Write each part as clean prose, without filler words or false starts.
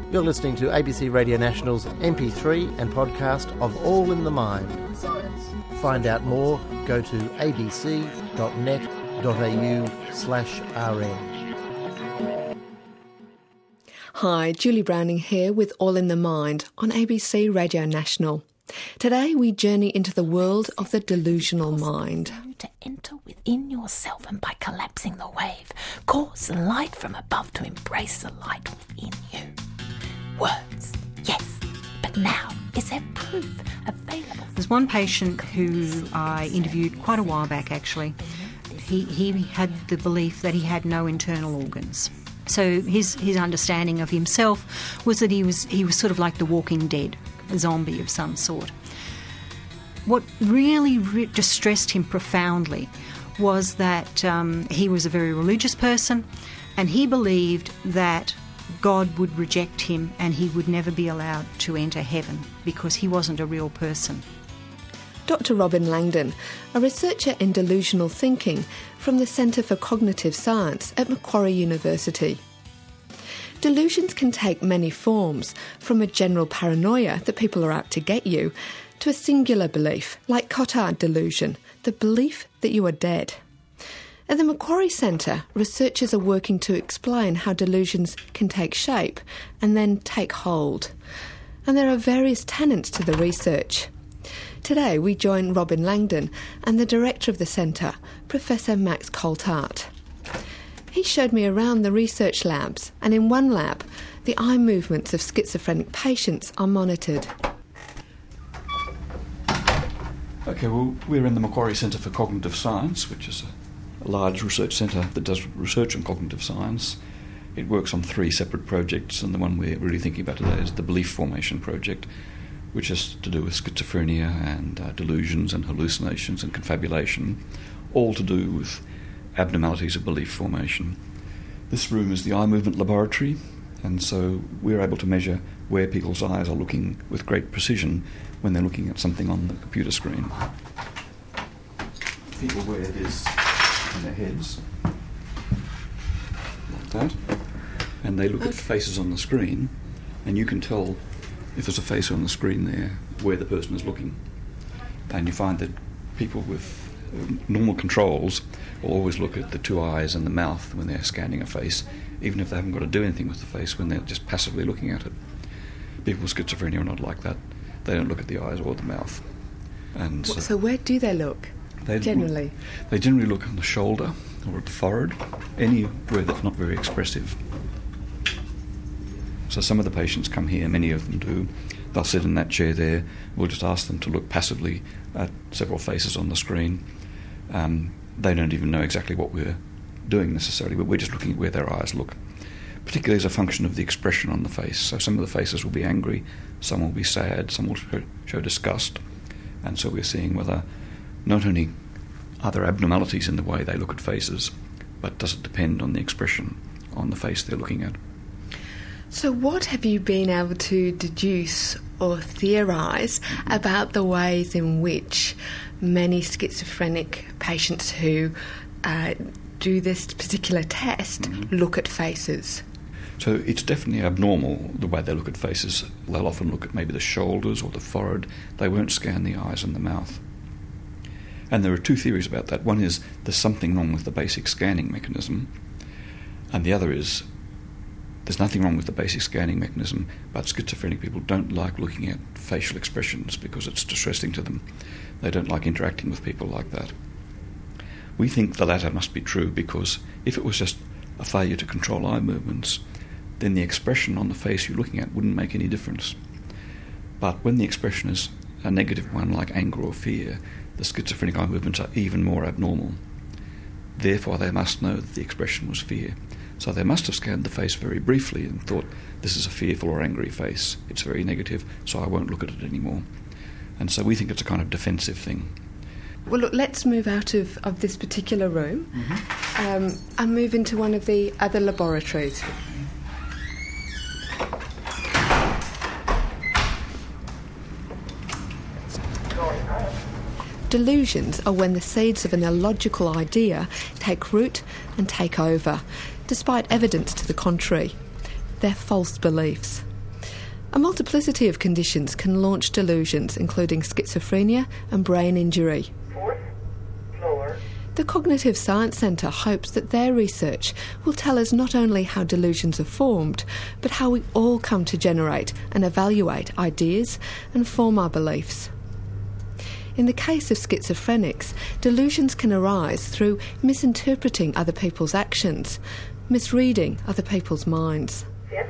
You're listening to ABC Radio National's MP3 and podcast of All in the Mind. Find out more, go to abc.net.au/rn. Hi, Julie Browning here with All in the Mind on ABC Radio National. Today we journey into the world of the delusional mind. To enter within yourself and by collapsing the wave, cause the light from above to embrace the light within you. Words, yes, but now is there proof available? There's one patient who I interviewed quite a while back actually. He had the belief that he had no internal organs. So his understanding of himself was that he was sort of like the Walking Dead, a zombie of some sort. What really distressed him profoundly was that he was a very religious person, and he believed that God would reject him and he would never be allowed to enter heaven because he wasn't a real person. Dr. Robin Langdon, a researcher in delusional thinking from the Centre for Cognitive Science at Macquarie University. Delusions can take many forms, from a general paranoia that people are out to get you, to a singular belief, like Cotard delusion, the belief that you are dead. At the Macquarie Centre, researchers are working to explain how delusions can take shape and then take hold. And there are various tenets to the research. Today we join Robin Langdon and the director of the centre, Professor Max Coltart. He showed me around the research labs, and in one lab, the eye movements of schizophrenic patients are monitored. Okay, well, we're in the Macquarie Centre for Cognitive Science, which is a large research centre that does research on cognitive science. It works on 3 separate projects, and the one we're really thinking about today is the Belief Formation Project, which is to do with schizophrenia and delusions and hallucinations and confabulation, all to do with abnormalities of belief formation. This room is the eye movement laboratory, and so we're able to measure where people's eyes are looking with great precision when they're looking at something on the computer screen. People wear this on their heads, like that, and they look at faces on the screen, and you can tell if there's a face on the screen there where the person is looking. And you find that people with normal controls will always look at the 2 eyes and the mouth when they're scanning a face, even if they haven't got to do anything with the face, when they're just passively looking at it. People with schizophrenia are not like that. They don't look at the eyes or the mouth. And so where do they look, generally? They generally look on the shoulder or at the forehead, anywhere that's not very expressive. So some of the patients come here, many of them do. They'll sit in that chair there. We'll just ask them to look passively at several faces on the screen. They don't even know exactly what we're doing necessarily, but we're just looking at where their eyes look, particularly as a function of the expression on the face. So some of the faces will be angry, some will be sad, some will show disgust, and so we're seeing whether not only are there abnormalities in the way they look at faces, but does it depend on the expression on the face they're looking at. So what have you been able to deduce or theorise about the ways in which many schizophrenic patients who do this particular test look at faces? So it's definitely abnormal the way they look at faces. They'll often look at maybe the shoulders or the forehead. They won't scan the eyes and the mouth. And there are 2 theories about that. One is there's something wrong with the basic scanning mechanism, and the other is there's nothing wrong with the basic scanning mechanism, but schizophrenic people don't like looking at facial expressions because it's distressing to them. They don't like interacting with people like that. We think the latter must be true because if it was just a failure to control eye movements, then the expression on the face you're looking at wouldn't make any difference. But when the expression is a negative one, like anger or fear, the schizophrenic eye movements are even more abnormal. Therefore, they must know that the expression was fear. So they must have scanned the face very briefly and thought, this is a fearful or angry face. It's very negative, so I won't look at it anymore. And so we think it's a kind of defensive thing. Well, look, let's move out of this particular room and move into one of the other laboratories. Delusions are when the seeds of an illogical idea take root and take over, despite evidence to the contrary. They're false beliefs. A multiplicity of conditions can launch delusions, including schizophrenia and brain injury. The Cognitive Science Centre hopes that their research will tell us not only how delusions are formed, but how we all come to generate and evaluate ideas and form our beliefs. In the case of schizophrenics, delusions can arise through misinterpreting other people's actions, misreading other people's minds.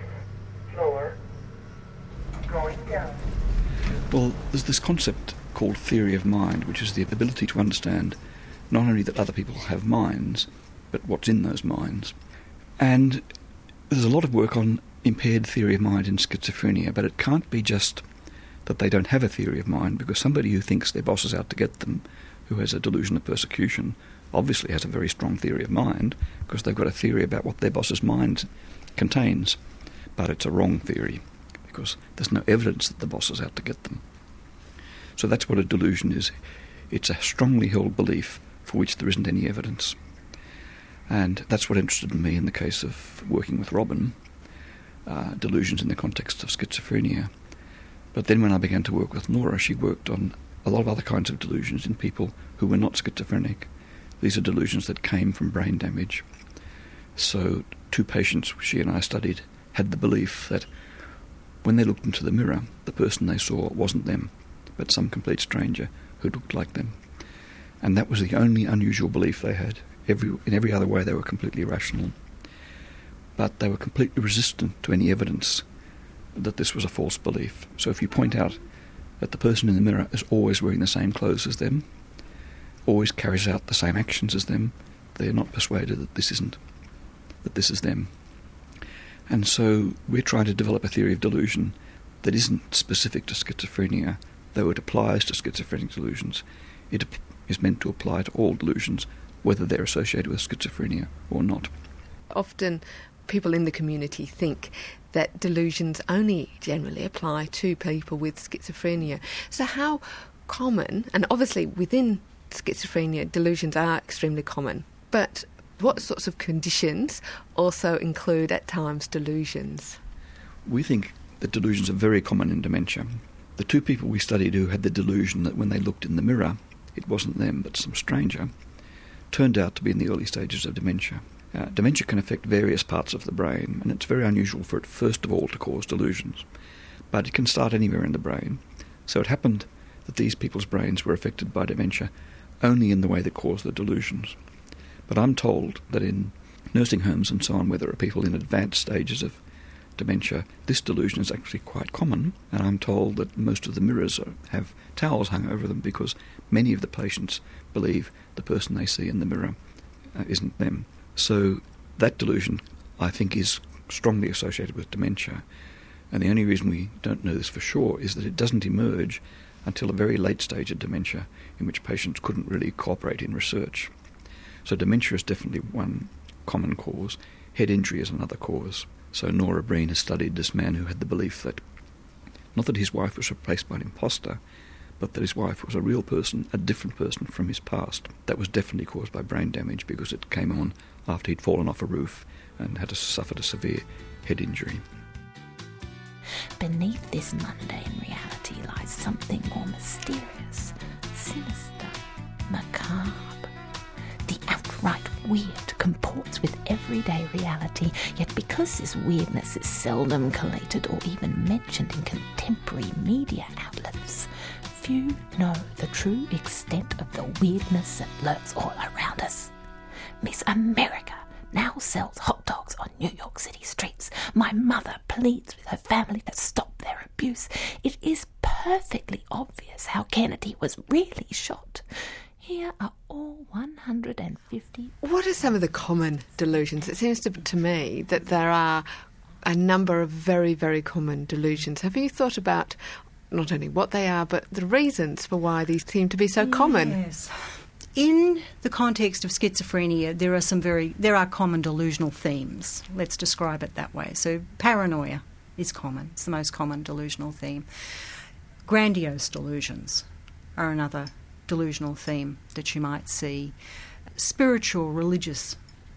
Well, there's this concept called theory of mind, which is the ability to understand not only that other people have minds, but what's in those minds. And there's a lot of work on impaired theory of mind in schizophrenia, but it can't be just that they don't have a theory of mind, because somebody who thinks their boss is out to get them, who has a delusion of persecution, obviously has a very strong theory of mind, because they've got a theory about what their boss's mind contains. But it's a wrong theory, because there's no evidence that the boss is out to get them. So that's what a delusion is. It's a strongly held belief for which there isn't any evidence. And that's what interested me in the case of working with Robin, delusions in the context of schizophrenia. But then when I began to work with Nora, she worked on a lot of other kinds of delusions in people who were not schizophrenic. These are delusions that came from brain damage. So 2 patients she and I studied had the belief that when they looked into the mirror, the person they saw wasn't them, but some complete stranger who looked like them. And that was the only unusual belief they had. In every other way they were completely rational. But they were completely resistant to any evidence that this was a false belief. So if you point out that the person in the mirror is always wearing the same clothes as them, always carries out the same actions as them, they're not persuaded that this is them. And so we're trying to develop a theory of delusion that isn't specific to schizophrenia, though it applies to schizophrenic delusions. It is meant to apply to all delusions, whether they're associated with schizophrenia or not. Often people in the community think that delusions only generally apply to people with schizophrenia. So how common, and obviously within schizophrenia delusions are extremely common, but what sorts of conditions also include at times delusions? We think that delusions are very common in dementia. The 2 people we studied who had the delusion that when they looked in the mirror it wasn't them but some stranger turned out to be in the early stages of dementia. Dementia can affect various parts of the brain, and it's very unusual for it first of all to cause delusions. But it can start anywhere in the brain. So it happened that these people's brains were affected by dementia only in the way that caused the delusions. But I'm told that in nursing homes and so on, where there are people in advanced stages of dementia, this delusion is actually quite common, and I'm told that most of the mirrors have towels hung over them because many of the patients believe the person they see in the mirror isn't them. So that delusion, I think, is strongly associated with dementia, and the only reason we don't know this for sure is that it doesn't emerge until a very late stage of dementia in which patients couldn't really cooperate in research. So dementia is definitely one common cause. Head injury is another cause. So Nora Breen has studied this man who had the belief that, not that his wife was replaced by an imposter, but that his wife was a real person, a different person from his past. That was definitely caused by brain damage because it came on after he'd fallen off a roof and had suffered a severe head injury. Beneath this mundane reality lies something more mysterious, sinister, macabre. The outright weird comports with everyday reality, yet because this weirdness is seldom collated or even mentioned in contemporary media outlets, few know the true extent of the weirdness that lurks all around us. Miss America now sells hot dogs on New York City streets. My mother pleads with her family to stop their abuse. It is perfectly obvious how Kennedy was really shot. Here are all 150. What are some of the common delusions? It seems to me that there are a number of very, very common delusions. Have you thought about not only what they are, but the reasons for why these seem to be so common? Yes. In the context of schizophrenia, there are common delusional themes. Let's describe it that way. So paranoia is common. It's the most common delusional theme. Grandiose delusions are another delusional theme that you might see. Spiritual, religious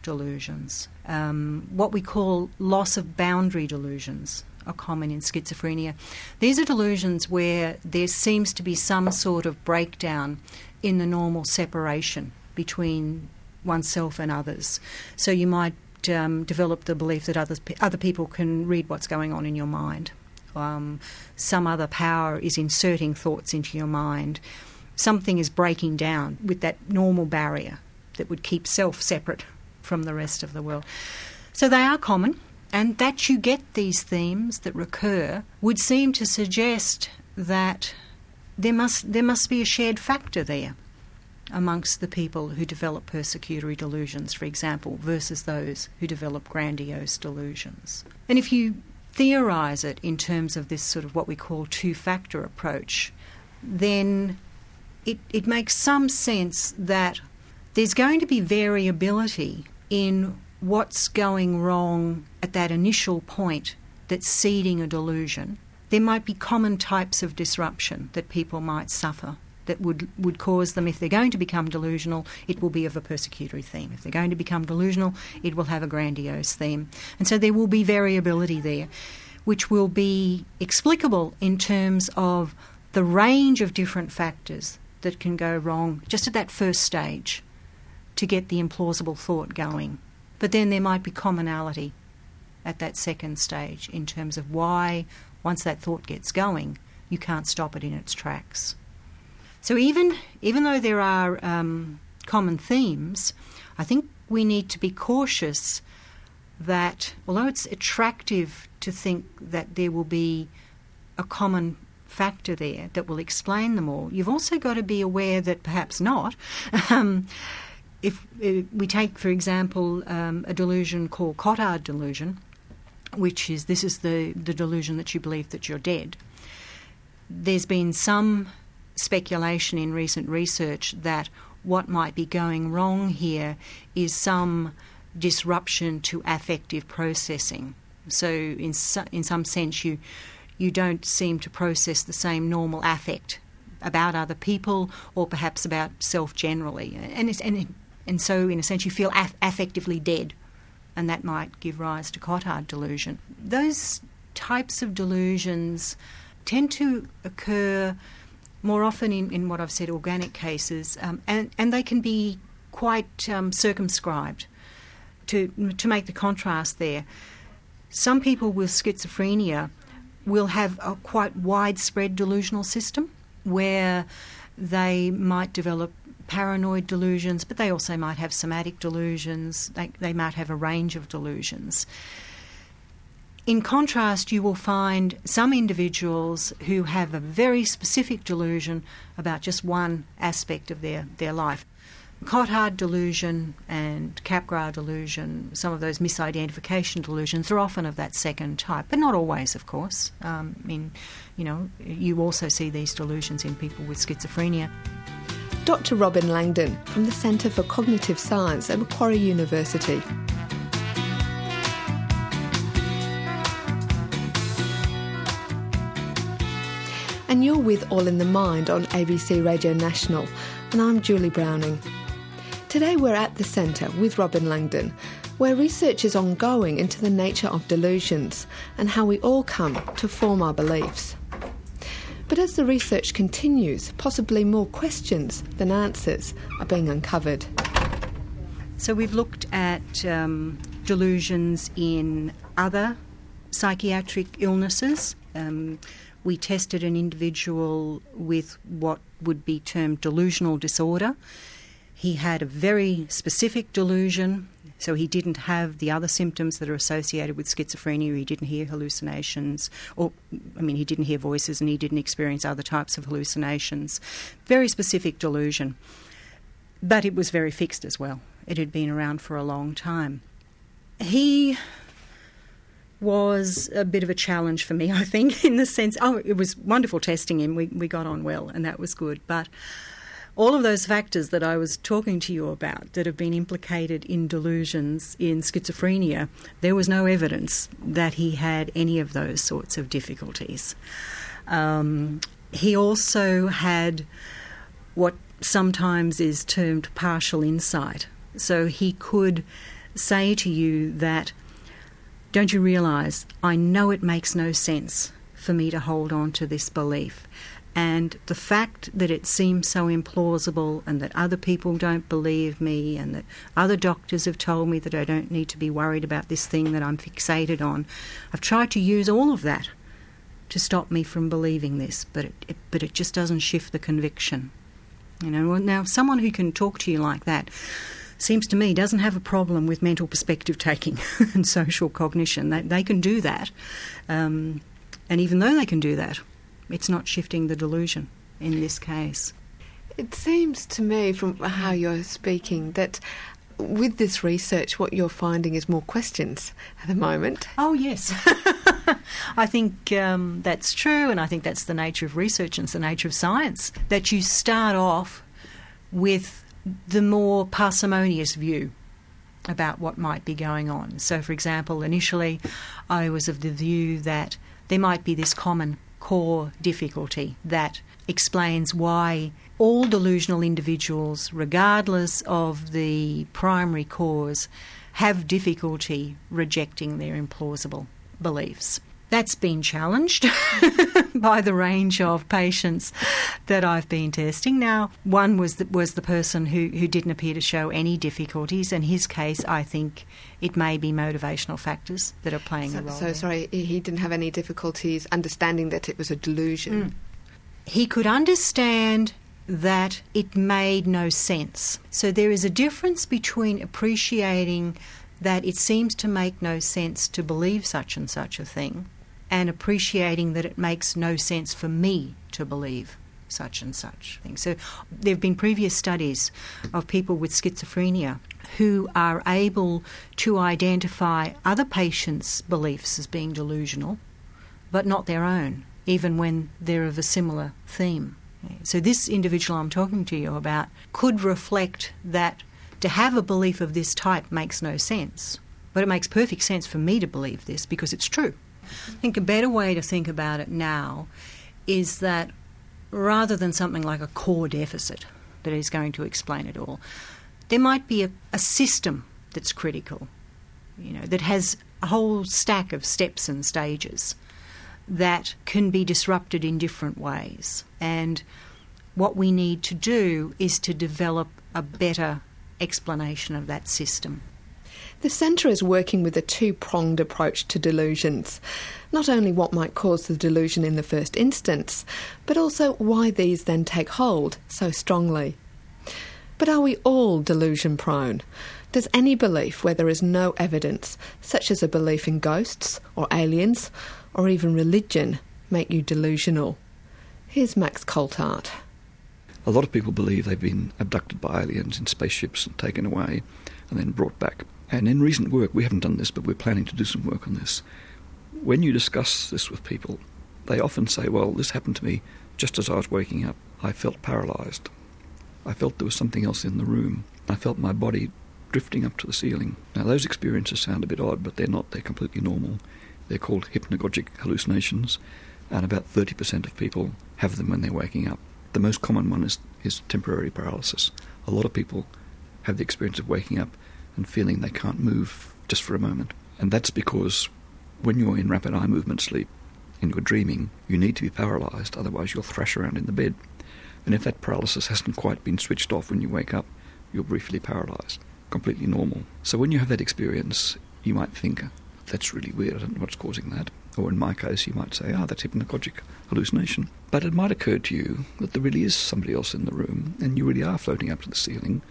delusions. What we call loss of boundary delusions are common in schizophrenia. These are delusions where there seems to be some sort of breakdown in the normal separation between oneself and others. So you might develop the belief that other people can read what's going on in your mind. Some other power is inserting thoughts into your mind. Something is breaking down with that normal barrier that would keep self separate from the rest of the world. So they are common, and that you get these themes that recur would seem to suggest that there must be a shared factor there amongst the people who develop persecutory delusions, for example, versus those who develop grandiose delusions. And if you theorise it in terms of this sort of what we call two-factor approach, then it makes some sense that there's going to be variability in what's going wrong at that initial point that's seeding a delusion. There might be common types of disruption that people might suffer that would cause them, if they're going to become delusional, it will be of a persecutory theme. If they're going to become delusional, it will have a grandiose theme. And so there will be variability there, which will be explicable in terms of the range of different factors that can go wrong just at that first stage to get the implausible thought going. But then there might be commonality at that second stage in terms of why, once that thought gets going, you can't stop it in its tracks. So even though there are common themes, I think we need to be cautious that although it's attractive to think that there will be a common factor there that will explain them all, you've also got to be aware that perhaps not. If we take, for example, a delusion called Cotard delusion, this is the delusion that you believe that you're dead. There's been some speculation in recent research that what might be going wrong here is some disruption to affective processing. So in some sense you don't seem to process the same normal affect about other people or perhaps about self generally. And so in a sense you feel affectively dead, and that might give rise to Cotard delusion. Those types of delusions tend to occur more often in what I've said, organic cases, and they can be quite circumscribed. To make the contrast there, some people with schizophrenia will have a quite widespread delusional system where they might develop paranoid delusions, but they also might have somatic delusions. They might have a range of delusions. In contrast, you will find some individuals who have a very specific delusion about just one aspect of their life. Cotard delusion and Capgras delusion, some of those misidentification delusions are often of that second type, but not always, of course. You also see these delusions in people with schizophrenia. Dr. Robin Langdon from the Centre for Cognitive Science at Macquarie University. And you're with All in the Mind on ABC Radio National, and I'm Julie Browning. Today we're at the Centre with Robin Langdon, where research is ongoing into the nature of delusions and how we all come to form our beliefs. But as the research continues, possibly more questions than answers are being uncovered. So we've looked at delusions in other psychiatric illnesses. We tested an individual with what would be termed delusional disorder. He had a very specific delusion, so he didn't have the other symptoms that are associated with schizophrenia. He didn't hear hallucinations, he didn't hear voices, and he didn't experience other types of hallucinations. Very specific delusion. But it was very fixed as well. It had been around for a long time. He was a bit of a challenge for me, I think, in the sense, it was wonderful testing him. We got on well, and that was good. But all of those factors that I was talking to you about that have been implicated in delusions in schizophrenia, there was no evidence that he had any of those sorts of difficulties. He also had what sometimes is termed partial insight. So he could say to you that, don't you realise, I know it makes no sense for me to hold on to this belief. And the fact that it seems so implausible and that other people don't believe me and that other doctors have told me that I don't need to be worried about this thing that I'm fixated on, I've tried to use all of that to stop me from believing this, but it just doesn't shift the conviction. You know, now someone who can talk to you like that seems to me doesn't have a problem with mental perspective taking and social cognition. They can do that. And even though they can do that, it's not shifting the delusion in this case. It seems to me from how you're speaking that with this research what you're finding is more questions at the moment. Oh, yes. I think that's true, and I think that's the nature of research and it's the nature of science, that you start off with the more parsimonious view about what might be going on. So, for example, initially I was of the view that there might be this common core difficulty that explains why all delusional individuals, regardless of the primary cause, have difficulty rejecting their implausible beliefs. That's been challenged by the range of patients that I've been testing. Now, one was the person who didn't appear to show any difficulties. In his case, I think it may be motivational factors that are playing a role. So, sorry, he didn't have any difficulties understanding that it was a delusion? He could understand that it made no sense. So there is a difference between appreciating that it seems to make no sense to believe such and such a thing, and appreciating that it makes no sense for me to believe such and such thing. So there have been previous studies of people with schizophrenia who are able to identify other patients' beliefs as being delusional, but not their own, even when they're of a similar theme. So this individual I'm talking to you about could reflect that to have a belief of this type makes no sense, but it makes perfect sense for me to believe this because it's true. I think a better way to think about it now is that rather than something like a core deficit that is going to explain it all, there might be a system that's critical, you know, that has a whole stack of steps and stages that can be disrupted in different ways. And what we need to do is to develop a better explanation of that system. The Centre is working with a two-pronged approach to delusions. Not only what might cause the delusion in the first instance, but also why these then take hold so strongly. But are we all delusion-prone? Does any belief where there is no evidence, such as a belief in ghosts or aliens, or even religion, make you delusional? Here's Max Coltart. A lot of people believe they've been abducted by aliens in spaceships and taken away and then brought back. And in recent work, we haven't done this, but we're planning to do some work on this. When you discuss this with people, they often say, well, this happened to me just as I was waking up. I felt paralysed. I felt there was something else in the room. I felt my body drifting up to the ceiling. Now, those experiences sound a bit odd, but they're not. They're completely normal. They're called hypnagogic hallucinations, and about 30% of people have them when they're waking up. The most common one is temporary paralysis. A lot of people have the experience of waking up and feeling they can't move just for a moment. And that's because when you're in rapid eye movement sleep and you're dreaming, you need to be paralysed, otherwise you'll thrash around in the bed. And if that paralysis hasn't quite been switched off when you wake up, you're briefly paralysed. Completely normal. So when you have that experience, you might think, that's really weird, I don't know what's causing that. Or in my case, you might say, that's hypnagogic hallucination. But it might occur to you that there really is somebody else in the room and you really are floating up to the ceiling.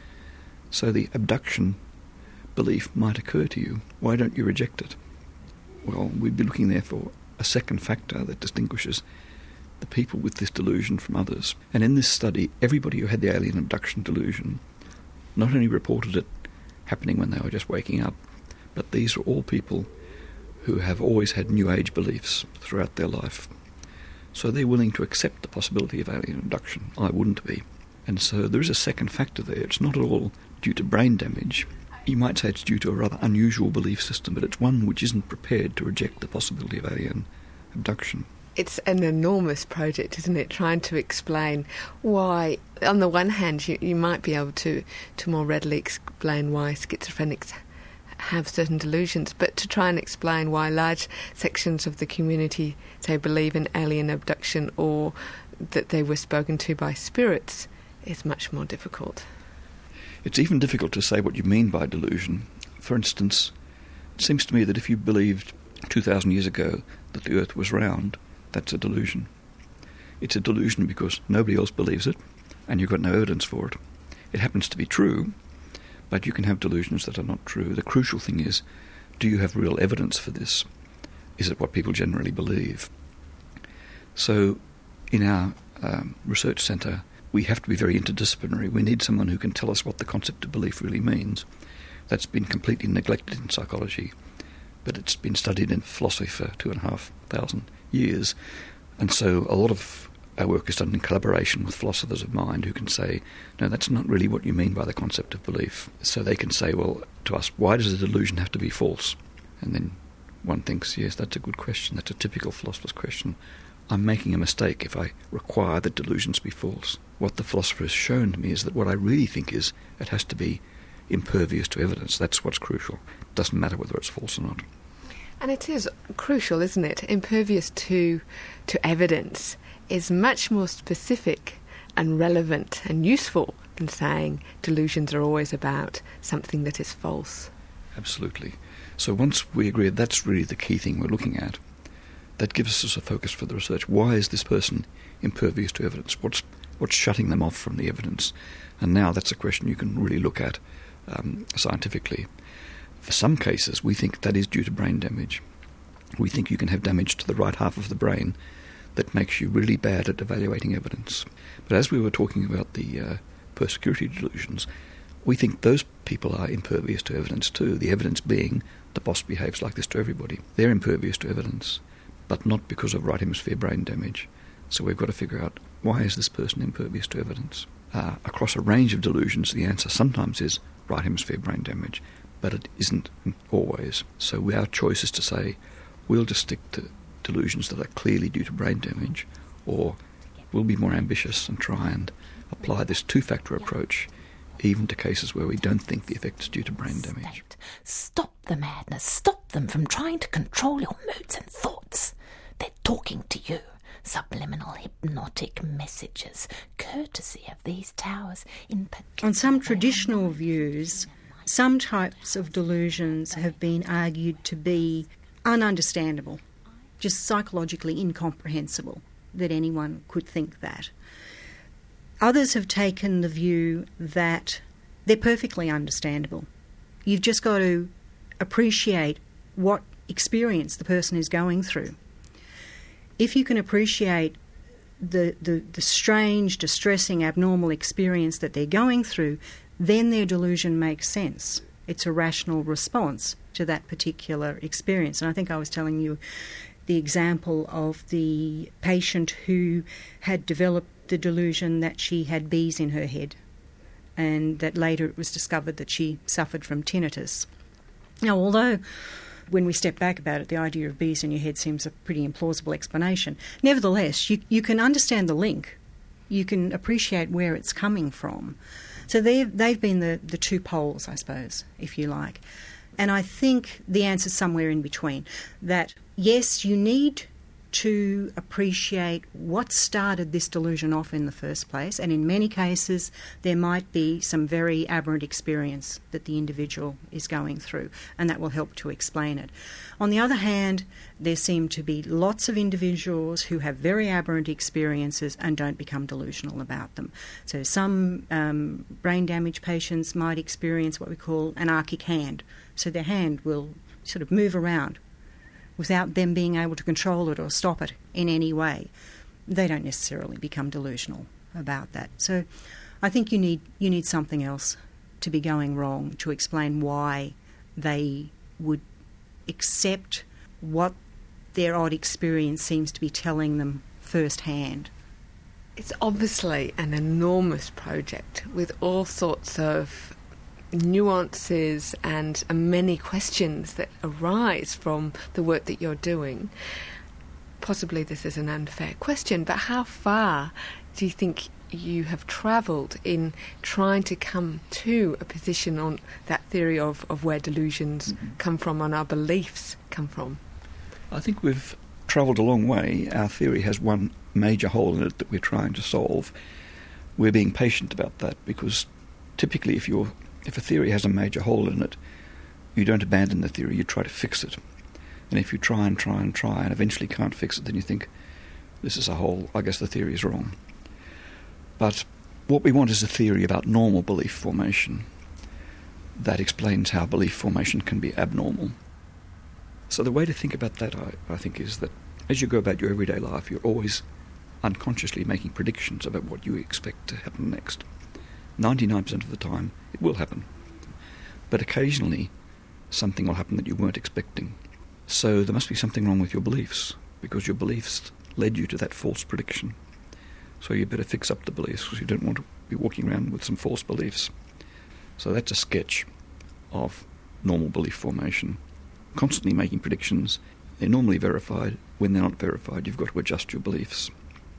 So the abduction belief might occur to you. Why don't you reject it? Well, we'd be looking there for a second factor that distinguishes the people with this delusion from others. And in this study, everybody who had the alien abduction delusion not only reported it happening when they were just waking up, but these were all people who have always had New Age beliefs throughout their life. So they're willing to accept the possibility of alien abduction. I wouldn't be. And so there is a second factor there. It's not at all due to brain damage. You might say it's due to a rather unusual belief system, but it's one which isn't prepared to reject the possibility of alien abduction. It's an enormous project, isn't it, trying to explain why, on the one hand, you might be able to more readily explain why schizophrenics have certain delusions, but to try and explain why large sections of the community, say, believe in alien abduction or that they were spoken to by spirits is much more difficult. It's even difficult to say what you mean by delusion. For instance, it seems to me that if you believed 2,000 years ago that the Earth was round, that's a delusion. It's a delusion because nobody else believes it, and you've got no evidence for it. It happens to be true, but you can have delusions that are not true. The crucial thing is, do you have real evidence for this? Is it what people generally believe? So, in our research centre, we have to be very interdisciplinary. We need someone who can tell us what the concept of belief really means. That's been completely neglected in psychology, but it's been studied in philosophy for 2,500 years. And so a lot of our work is done in collaboration with philosophers of mind who can say, no, that's not really what you mean by the concept of belief. So they can say, well, to us, why does a delusion have to be false? And then one thinks, yes, that's a good question. That's a typical philosopher's question. I'm making a mistake if I require that delusions be false. What the philosopher has shown to me is that what I really think is it has to be impervious to evidence. That's what's crucial. It doesn't matter whether it's false or not. And it is crucial, isn't it? Impervious to evidence is much more specific and relevant and useful than saying delusions are always about something that is false. Absolutely. So once we agree that's really the key thing we're looking at, that gives us a focus for the research. Why is this person impervious to evidence? What's shutting them off from the evidence? And now that's a question you can really look at scientifically. For some cases, we think that is due to brain damage. We think you can have damage to the right half of the brain that makes you really bad at evaluating evidence. But as we were talking about the persecutory delusions, we think those people are impervious to evidence too, the evidence being the boss behaves like this to everybody. They're impervious to evidence, but not because of right hemisphere brain damage. So we've got to figure out, why is this person impervious to evidence? Across a range of delusions, the answer sometimes is right hemisphere brain damage, but it isn't always. So our choice is to say, we'll just stick to delusions that are clearly due to brain damage, or we'll be more ambitious and try and apply this two-factor approach even to cases where we don't think the effect is due to brain damage. Stop the madness. Stop them from trying to control your moods and thoughts. They're talking to you. Subliminal hypnotic messages, courtesy of these towers in particular. On some traditional views, some types of delusions have been argued to be ununderstandable, just psychologically incomprehensible that anyone could think that. Others have taken the view that they're perfectly understandable. You've just got to appreciate what experience the person is going through. If you can appreciate the strange, distressing, abnormal experience that they're going through, then their delusion makes sense. It's a rational response to that particular experience. And I think I was telling you the example of the patient who had developed the delusion that she had bees in her head, and that later it was discovered that she suffered from tinnitus. Now, although when we step back about it, the idea of bees in your head seems a pretty implausible explanation, nevertheless, you can understand the link. You can appreciate where it's coming from. So they've been the two poles, I suppose, if you like. And I think the answer's somewhere in between. That, yes, you need to appreciate what started this delusion off in the first place, and in many cases there might be some very aberrant experience that the individual is going through, and that will help to explain it. On the other hand, there seem to be lots of individuals who have very aberrant experiences and don't become delusional about them. So some brain damage patients might experience what we call anarchic hand, so their hand will sort of move around without them being able to control it or stop it in any way. They don't necessarily become delusional about that. So I think you need something else to be going wrong to explain why they would accept what their odd experience seems to be telling them firsthand. It's obviously an enormous project with all sorts of nuances and many questions that arise from the work that you're doing. Possibly this is an unfair question, but how far do you think you have travelled in trying to come to a position on that theory of where delusions come from and our beliefs come from? I think we've travelled a long way. Our theory has one major hole in it that we're trying to solve. We're being patient about that because typically if a theory has a major hole in it, you don't abandon the theory, you try to fix it. And if you try and eventually can't fix it, then you think, this is a hole, I guess the theory is wrong. But what we want is a theory about normal belief formation that explains how belief formation can be abnormal. So the way to think about that, I think, is that as you go about your everyday life, you're always unconsciously making predictions about what you expect to happen next. 99% of the time, it will happen. But occasionally, something will happen that you weren't expecting. So there must be something wrong with your beliefs, because your beliefs led you to that false prediction. So you better fix up the beliefs, because you don't want to be walking around with some false beliefs. So that's a sketch of normal belief formation. Constantly making predictions. They're normally verified. When they're not verified, you've got to adjust your beliefs.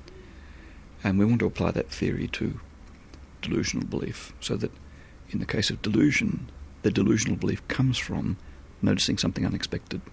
And we want to apply that theory to delusional belief, so that in the case of delusion, the delusional belief comes from noticing something unexpected.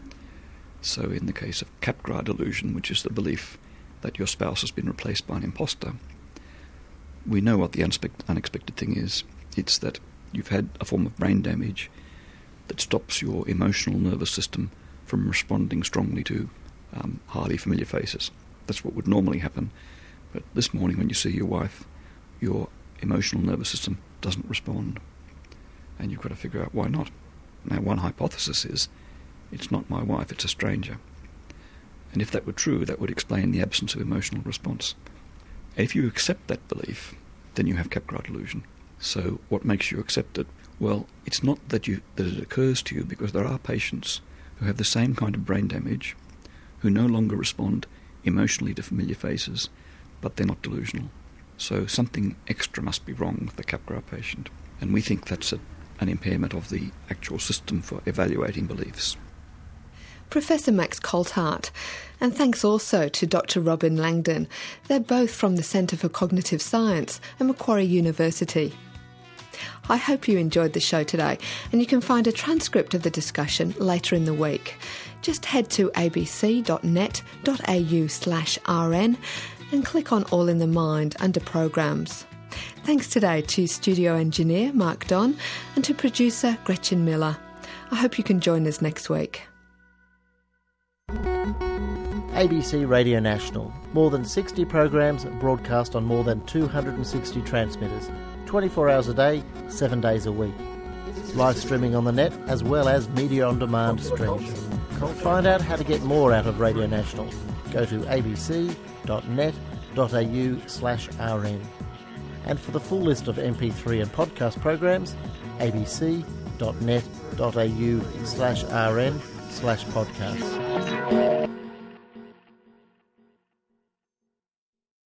So in the case of Capgras delusion, which is the belief that your spouse has been replaced by an imposter, we know what the unexpected thing is. It's that you've had a form of brain damage that stops your emotional nervous system from responding strongly to highly familiar faces. That's what would normally happen. But this morning when you see your wife, your emotional nervous system doesn't respond. And you've got to figure out why not. Now, one hypothesis is, it's not my wife, it's a stranger. And if that were true, that would explain the absence of emotional response. If you accept that belief, then you have Capgras delusion. So what makes you accept it? Well, it's not that it occurs to you, because there are patients who have the same kind of brain damage, who no longer respond emotionally to familiar faces, but they're not delusional. So something extra must be wrong with the Capgras patient. And we think that's an impairment of the actual system for evaluating beliefs. Professor Max Coltheart, and thanks also to Dr. Robin Langdon. They're both from the Centre for Cognitive Science at Macquarie University. I hope you enjoyed the show today, and you can find a transcript of the discussion later in the week. Just head to abc.net.au/rn and click on All in the Mind under Programs. Thanks today to studio engineer Mark Don and to producer Gretchen Miller. I hope you can join us next week. ABC Radio National. More than 60 programs broadcast on more than 260 transmitters. 24 hours a day, 7 days a week. Live streaming on the net as well as media on demand streams. Find out how to get more out of Radio National. Go to abc.net.au/rn. And for the full list of MP3 and podcast programs, abc.net.au/rn/podcast.